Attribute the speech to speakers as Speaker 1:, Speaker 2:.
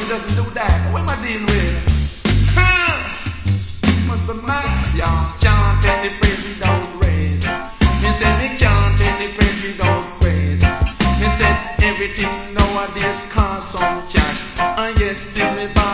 Speaker 1: doesn't do that. What am I dealing with? Must be mad, y'all. Can't take the praise without praise. Me say me can't take the praise without praise. Me said everything nowadays costs some cash, and yet still me buy